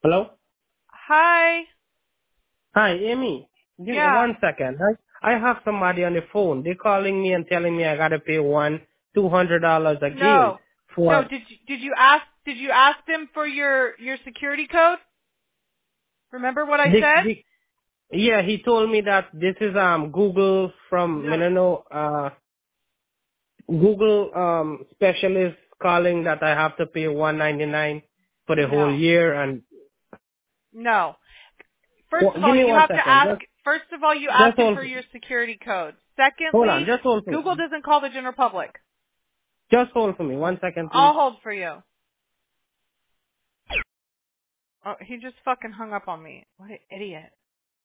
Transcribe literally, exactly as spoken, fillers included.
Hello? Hi. Hi, Amy. Give me Yeah. one second. I, I have somebody on the phone. They're calling me and telling me I gotta pay one two hundred dollars again No. No. for Did you, did you ask did you ask them for your your security code? Remember what I the, said? the yeah, he told me that this is um Google from No. I don't know uh Google um specialist calling that I have to pay one ninety nine for the whole No. year and No. First well, of give all, me you one have to second. ask. Just First of all, you just ask them hold for your security code. Secondly, hold on, just hold for Google me. doesn't call the general public. Just hold for me. One second please. I'll hold for you. Oh, he just fucking hung up on me. What an idiot.